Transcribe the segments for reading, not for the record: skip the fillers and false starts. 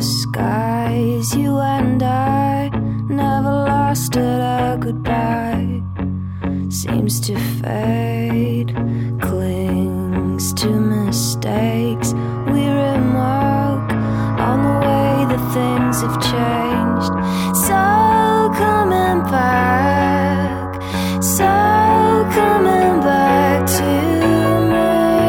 skies. You and I never lasted a goodbye. Seems to fade, clings to mistakes. We remark on the way that things have changed. So coming back, so coming back to me.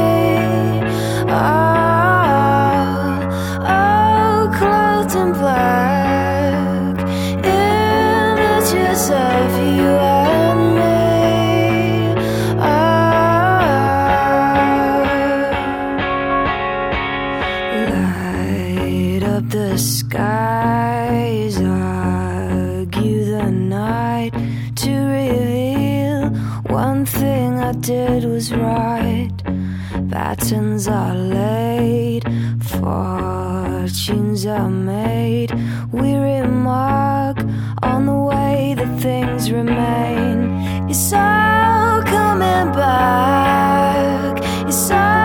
Clothed in black, images of you and me. Light up the skies, argue the night to reveal one thing I did was right. Patterns are laid, fortunes are made. We remark on the way that things remain. It's all coming back. It's all